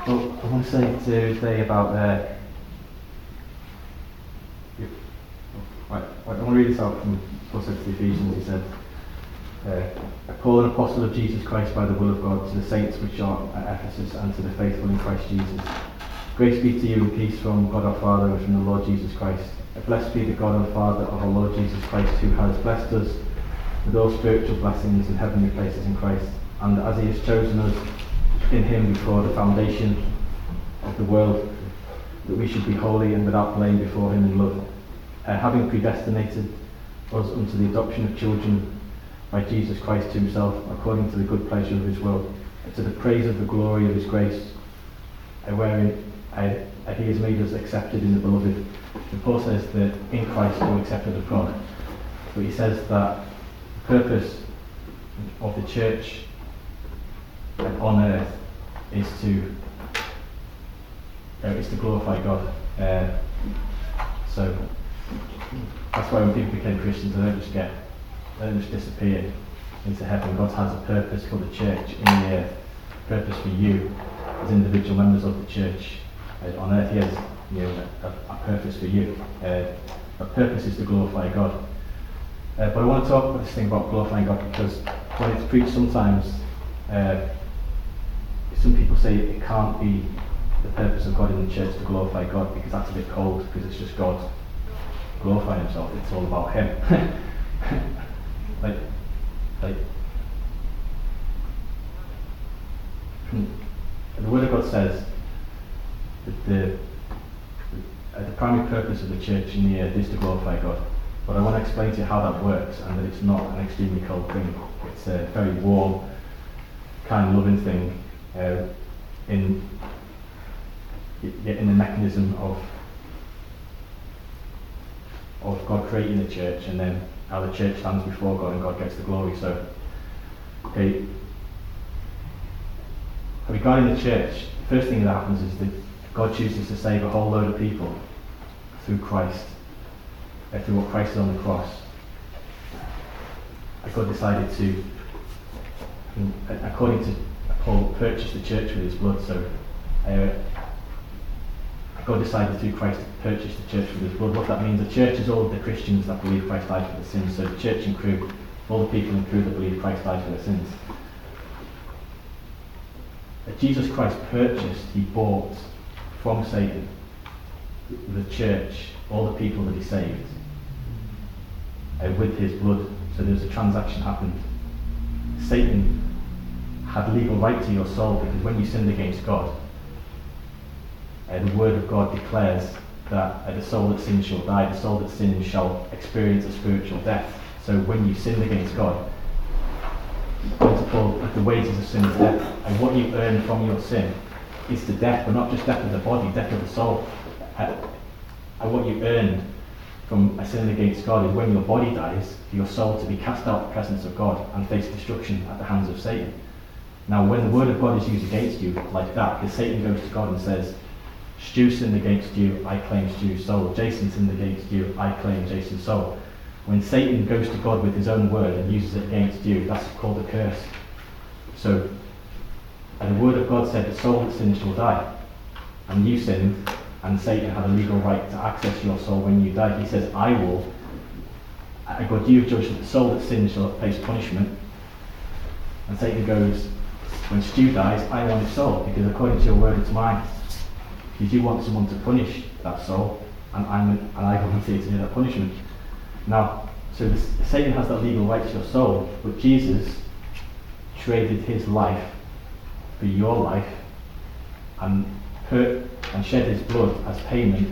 Well, I want to say today about I want to read this out from Paul said to the Ephesians. He said, Paul, an apostle of Jesus Christ by the will of God, to the saints which are at Ephesus, and to the faithful in Christ Jesus. Grace be to you and peace from God our Father and from the Lord Jesus Christ. Blessed be the God and Father of our Lord Jesus Christ, who has blessed us with all spiritual blessings in heavenly places in Christ, and as he has chosen us in him before the foundation of the world, that we should be holy and without blame before him in love, having predestinated us unto the adoption of children by Jesus Christ to himself, according to the good pleasure of his will, to the praise of the glory of his grace, wherein he has made us accepted in the beloved. And Paul says that in Christ we're accepted of God, but he says that the purpose of the church on earth is to glorify God. So that's why when people became Christians, they don't just disappear into heaven. God has a purpose for the church in the earth, a purpose for you as individual members of the church. On earth he has a purpose for you. That purpose is to glorify God. But I want to talk about this thing about glorifying God, because when it's preached sometimes, some people say it can't be the purpose of God in the church to glorify God, because that's a bit cold, because it's just God glorifying himself. It's all about him. like the Word of God says that the primary purpose of the church in the earth is to glorify God. But I want to explain to you how that works, and that it's not an extremely cold thing. It's a very warm, kind, loving thing in the mechanism of God creating the church, and then how the church stands before God and God gets the glory. So, regarding the church, the first thing that happens is that God chooses to save a whole load of people through Christ, through what Christ did on the cross. God decided to, according to Paul, purchase the church with his blood. So God decided through Christ to purchase the church with his blood. What that means, the church is all of the Christians that believe Christ died for their sins. So the church and crew, all the people in crew that believe Christ died for their sins. Jesus Christ purchased, he bought from Satan, the church, all the people that he saved, with his blood. So there's a transaction happened. Satan had legal right to your soul, because when you sinned against God, the Word of God declares that the soul that sins shall die, the soul that sins shall experience a spiritual death. So when you sinned against God, the wages of sin is death, and what you earn from your sin is to death, but not just death of the body, death of the soul. And what you earned from a sin against God is when your body dies, for your soul to be cast out of the presence of God and face destruction at the hands of Satan. Now, when the Word of God is used against you like that, because Satan goes to God and says, Stu sinned against you, I claim Stu's soul. Jason sinned against you, I claim Jason's soul. When Satan goes to God with his own word and uses it against you, that's called a curse. So, the Word of God said, the soul that sins shall die. And you sinned, and Satan had a legal right to access your soul when you died. He says, God, you've judged that the soul that sins shall face punishment. And Satan goes, when Stu dies, I want his soul, because according to your word, it's mine. Because you want someone to punish that soul, and I volunteer to do that punishment. Now, so Satan has that legal right to your soul, but Jesus traded his life for your life, and shed his blood as payment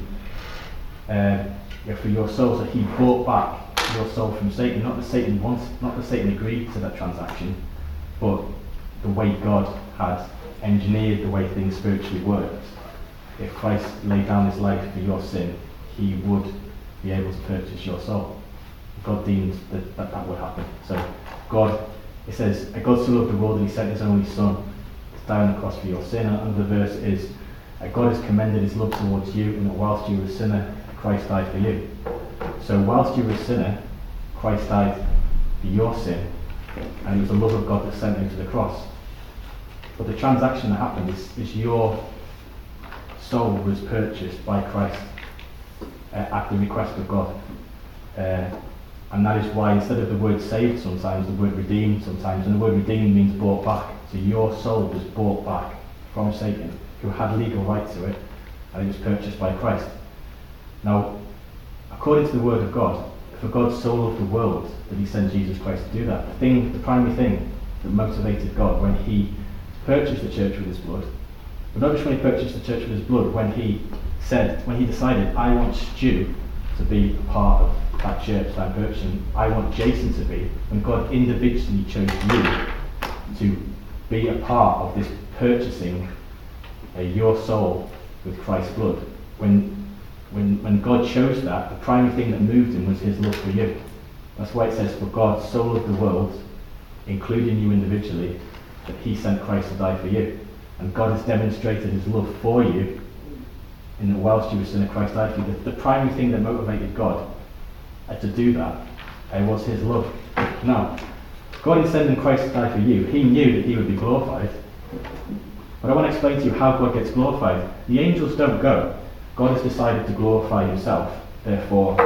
for your soul. So he bought back your soul from Satan. Not that Satan agreed to that transaction, but the way God had engineered the way things spiritually worked. If Christ laid down his life for your sin, he would be able to purchase your soul. God deemed that would happen. So it says, God so loved the world that he sent his only Son to die on the cross for your sin. And the verse is, God has commended his love towards you, and that whilst you were a sinner, Christ died for you. So whilst you were a sinner, Christ died for your sin, and it was the love of God that sent him to the cross. But the transaction that happened is your soul was purchased by Christ at the request of God. And that is why instead of the word saved sometimes, the word redeemed sometimes, and the word redeemed means bought back. So your soul was bought back from Satan, who had legal right to it, and it was purchased by Christ. Now, according to the word of God, for God so loved the world that he sent Jesus Christ to do that. The primary thing that motivated God when he purchased the church with his blood, but not just when he purchased the church with his blood, when he decided, I want Stu to be a part of that church that I'm purchasing, I want Jason to be, when God individually chose you to be a part of this purchasing your soul with Christ's blood. When God chose that, the primary thing that moved him was his love for you. That's why it says, for God so loved the world, including you individually, that he sent Christ to die for you. And God has demonstrated his love for you in that whilst you were sinner, Christ died for you. The primary thing that motivated God to do that was his love. Now, God in sending Christ to die for you, he knew that he would be glorified. But I want to explain to you how God gets glorified. The angels don't go. God has decided to glorify himself. Therefore,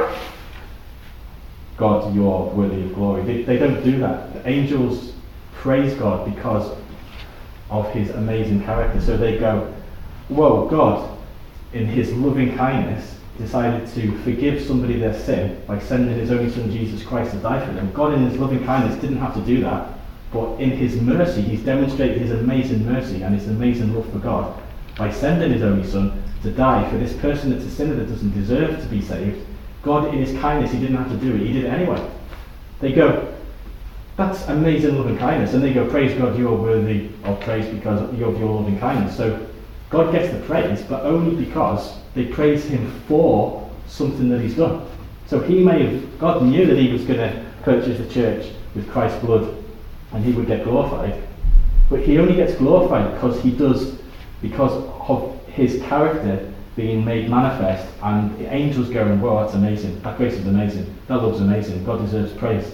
God, you're worthy of glory. They don't do that. The angels praise God because of his amazing character. So they go, whoa, God, in his loving kindness, decided to forgive somebody their sin by sending his only son Jesus Christ to die for them. God in his loving kindness didn't have to do that, but in his mercy he's demonstrated his amazing mercy and his amazing love for God by sending his only son to die for this person that's a sinner that doesn't deserve to be saved. God in his kindness, he didn't have to do it, he did it anyway. They go, that's amazing loving kindness, and they go, praise God, you're worthy of praise because of your loving kindness. So God gets the praise, but only because they praise him for something that he's done. So God knew that he was going to purchase the church with Christ's blood and he would get glorified. But he only gets glorified because of his character being made manifest, and the angels going, whoa, that's amazing, that grace is amazing, that love's amazing, God deserves praise.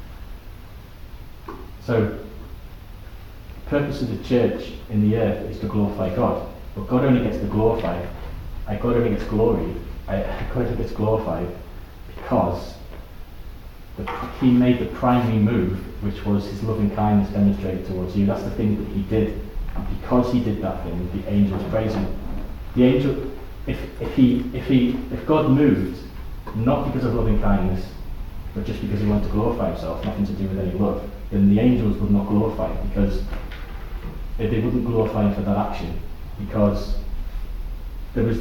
So, the purpose of the church in the earth is to glorify God. But God only gets glory. God only gets glorified because he made the primary move, which was his loving kindness demonstrated towards you. That's the thing that he did. And because he did that thing, the angels praise him. The angel, if God moved, not because of loving kindness, but just because he wanted to glorify himself, nothing to do with any love, then the angels would not glorify him, because they wouldn't glorify him for that action, because the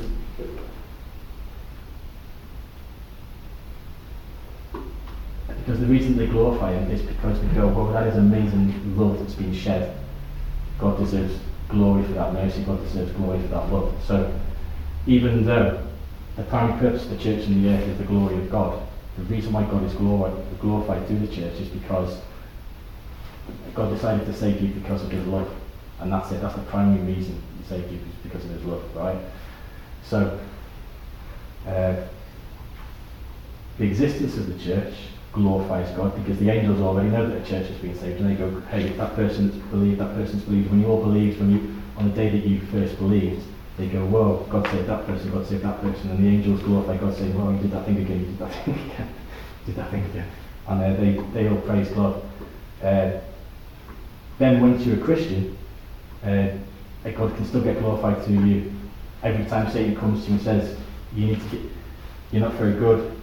reason they glorify him is because they go, well, that is amazing love that's been shed. God deserves glory for that mercy, God deserves glory for that love. So even though the primary purpose of the church in the earth is the glory of God, the reason why God is glorified through the church is because God decided to save you because of his love. And that's it, that's the primary reason he saved you, is because of his love, right? So, the existence of the church glorifies God, because the angels already know that the church has been saved, and they go, hey, that person's believed, when you all believed, on the day that you first believed, they go, whoa, God saved that person, God saved that person, and the angels glorify God, saying, whoa, you did that thing again, you did that thing again, you did that thing again. And they all praise God. Then once you're a Christian, God can still get glorified through you. Every time Satan comes to you and says, you're not very good,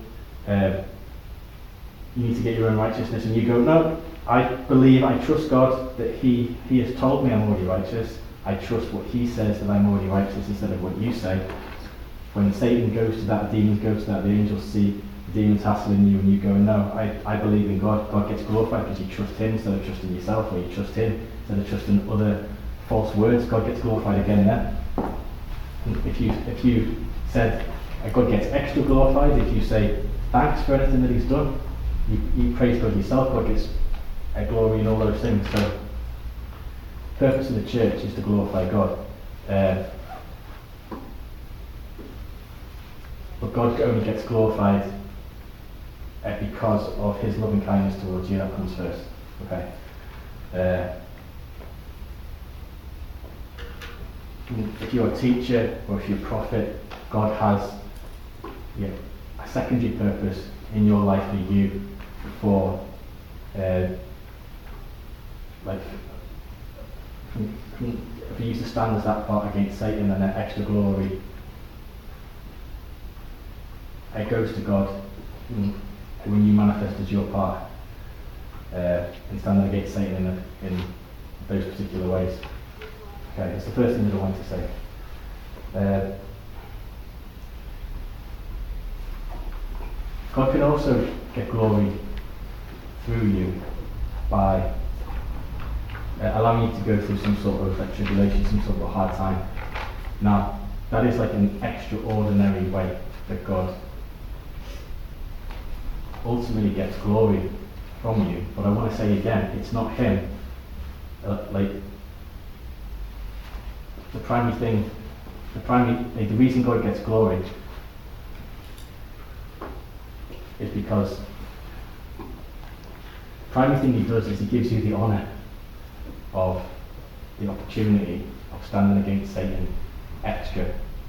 you need to get your own righteousness, and you go, no, I trust God that he has told me I'm already righteous. I trust what he says, that I'm already righteous, instead of what you say. When Satan goes to that, demons go to that, the angels see the demons hassling you, and you go, no, I believe in God. God gets glorified because you trust him instead of trusting yourself, or you trust him instead of trusting other false words. God gets glorified again then. And if you said God gets extra glorified, if you say thanks for anything that he's done, you praise God yourself, God gets glory in all those things. So the purpose of the church is to glorify God. But God only gets glorified because of his loving kindness towards you. That comes first. Okay. if you're a teacher or if you're a prophet, God has a secondary purpose in your life for you, for for you to stand as that part against Satan and that extra glory. It goes to God when you manifest as your part in standing against Satan in those particular ways. Okay, it's the first thing that I want to say. God can also get glory through you by allowing you to go through some sort of tribulation, some sort of a hard time. Now, that is like an extraordinary way that God ultimately gets glory from you. But I want to say again, it's not Him. The reason God gets glory is because the primary thing He does is He gives you the honour of the opportunity of standing against Satan extra,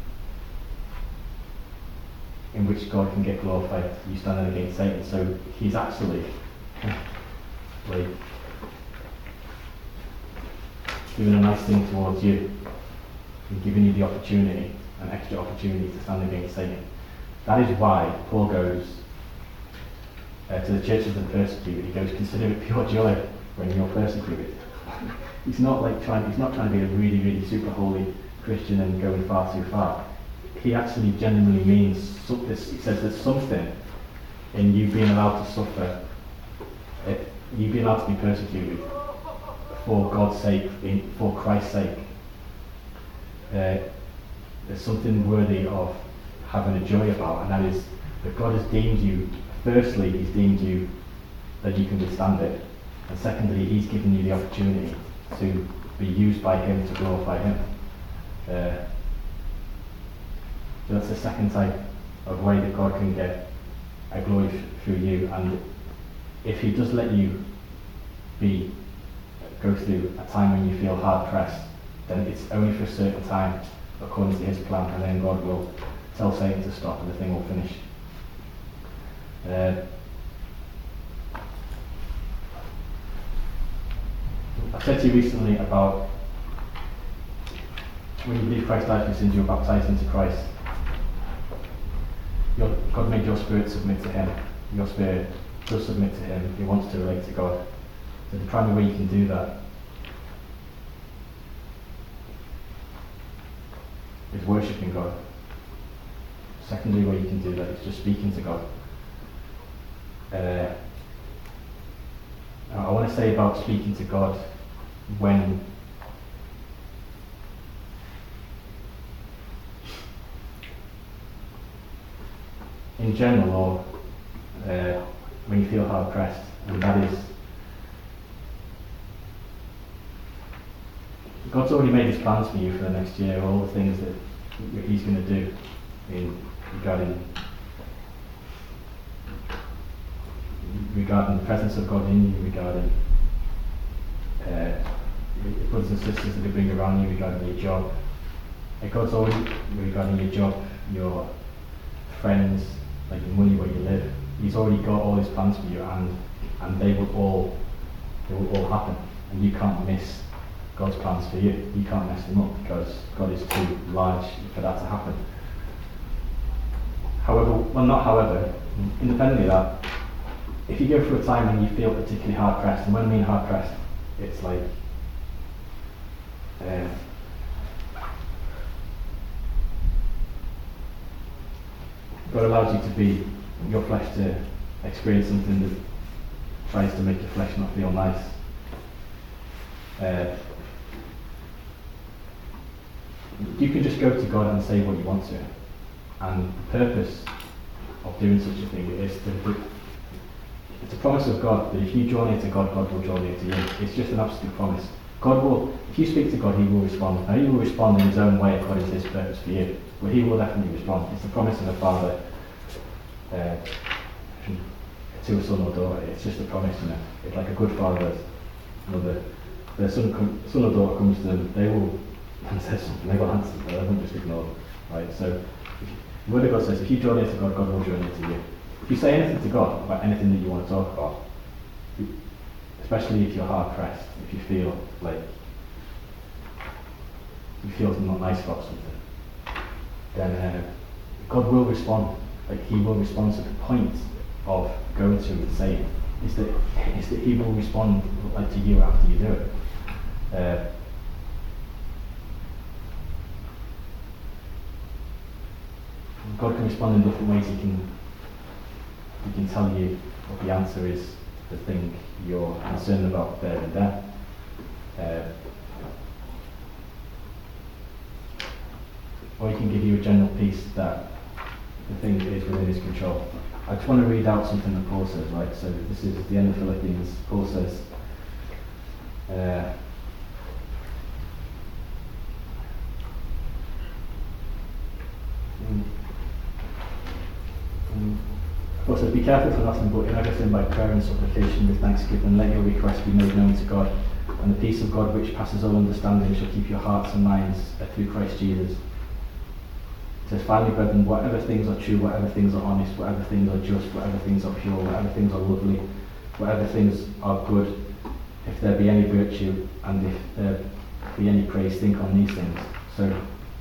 in which God can get glorified, you standing against Satan. So He's actually doing a nice thing towards you and giving you the opportunity, an extra opportunity to stand against Satan. That is why Paul goes to the churches that are persecuted. He goes, consider it pure joy when you're persecuted. He's not trying to be a really, really super holy Christian and going far too far. He actually genuinely means this. He says there's something in you being allowed to suffer, you being allowed to be persecuted for God's sake, for Christ's sake. There's something worthy of having a joy about, and that is that God has deemed you. Firstly, He's deemed you that you can withstand it, and secondly, He's given you the opportunity to be used by Him to glorify Him. So that's the second type of way that God can get a glory through you. And if He does let you go through a time when you feel hard pressed, then it's only for a certain time according to His plan, and then God will tell Satan to stop and the thing will finish. I said to you recently about when you believe Christ died for your sins, you were baptized into Christ. God made your spirit submit to Him. Your spirit does submit to Him. He wants to relate to God. So the primary way you can do that is worshipping God. Secondary way you can do that is just speaking to God. I want to say about speaking to God when in general, or when you feel hard pressed, and that is God's already made His plans for you for the next year, all the things that He's going to do regarding the presence of God in you, regarding brothers and sisters that He bring around you, regarding your job. God's already regarding your job, your friends, like your money, where you live. He's already got all His plans for you, and they will all happen, and you can't miss God's plans for you. You can't mess them up because God is too large for that to happen. Independently of that, if you go through a time when you feel particularly hard pressed, and when I mean hard pressed, it's like God allows you to be your flesh to experience something that tries to make your flesh not feel nice. You can just go to God and say what you want to, and the purpose of doing such a thing is it's a promise of God that if you draw near to God, God will draw near to you. It's just an absolute promise. God will, if you speak to God, He will respond. Now He will respond in His own way according to His purpose for you, but He will definitely respond. It's the promise of a father to a son or daughter. It's just a promise, It's like a good father. The son or daughter comes to them, and says something, they got answers, but I won't just ignore them. Right? So the Word of God says, if you draw near to God, God will draw near to you. If you say anything to God about anything that you want to talk about, especially if you're hard pressed, if you feel like not nice about something, then God will respond. Like He will respond. To the point of going to Him and saying is that He will respond like to you after you do it. God can respond in different ways. He can tell you what the answer is to the thing you're concerned about there and then. Or He can give you a general peace that the thing is within His control. I just want to read out something that Paul says, right? So this is the end of Philippians. Paul says, Paul says, be careful for nothing, but in everything by prayer and supplication with thanksgiving, let your requests be made known to God, and the peace of God which passes all understanding shall keep your hearts and minds through Christ Jesus. It says, finally, brethren, whatever things are true, whatever things are honest, whatever things are just, whatever things are pure, whatever things are lovely, whatever things are good, if there be any virtue, and if there be any praise, think on these things. So,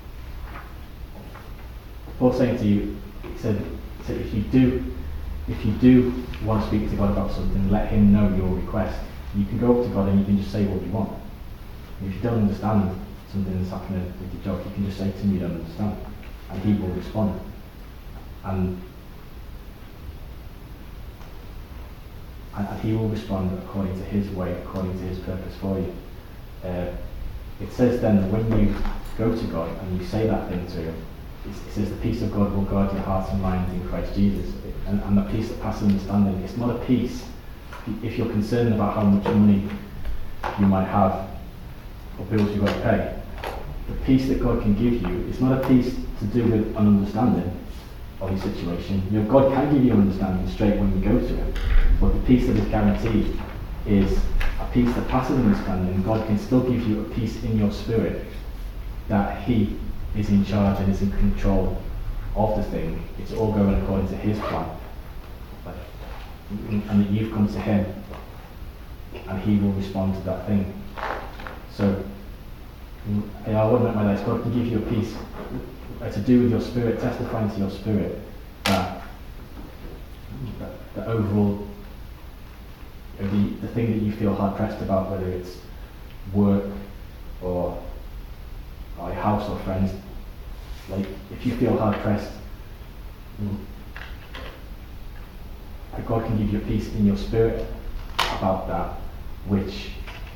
Paul's saying to you, he said if you do want to speak to God about something, let Him know your request. You can go up to God and you can just say what you want. If you don't understand something that's happening with your job, you can just say to Him you don't understand, and He will respond. And He will respond according to His way, according to His purpose for you. It says then that when you go to God and you say that thing to Him, it says the peace of God will guard your hearts and minds in Christ Jesus. And the peace that passes understanding, it's not a peace if you're concerned about how much money you might have or bills you've got to pay. The peace that God can give you, it's not a peace to do with an understanding of your situation. God can give you an understanding straight when you go to Him, but the peace that is guaranteed is a peace that passes understanding. God can still give you a peace in your spirit that He is in charge and is in control of the thing. It's all going according to His plan, and that you've come to Him and He will respond to that thing. So I wouldn't my life. God can give you a peace to do with your spirit, testifying to your spirit that overall the thing that you feel hard pressed about, whether it's work or your house or friends, like if you feel hard pressed, God can give you a peace in your spirit about that, which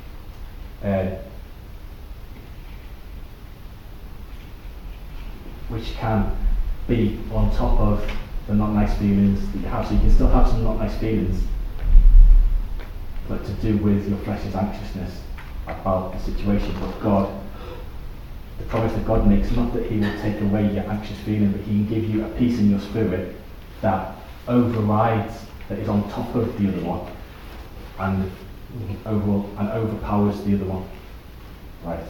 can be on top of the not nice feelings that you have. So you can still have some not nice feelings, but to do with your flesh's anxiousness about the situation. But God, the promise that God makes, not that He will take away your anxious feeling, but He can give you a peace in your spirit that overrides, that is on top of the other one, and overpowers the other one. Right.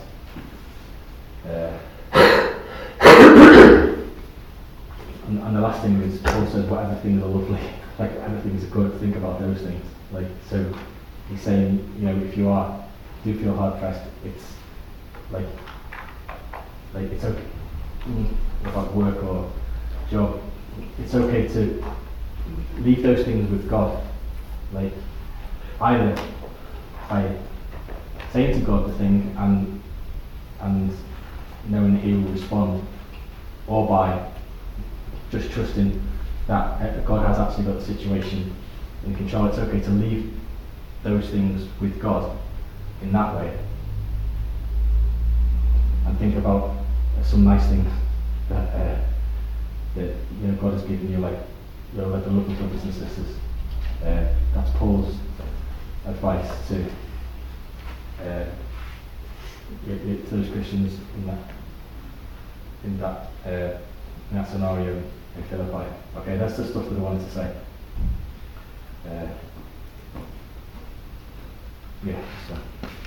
And the last thing is, Paul says, whatever things are lovely, like whatever things are good, think about those things. Like, so he's saying, if you do feel hard pressed, it's like it's okay about work or job. It's okay to leave those things with God. Like either by saying to God the thing and knowing He will respond, or by just trusting that God has actually got the situation in control. It's okay to leave those things with God in that way and think about some nice things that God has given you, like the lovely brothers and sisters. That's Paul's advice to those Christians in that scenario in Philippi. Okay, that's the stuff that I wanted to say. So.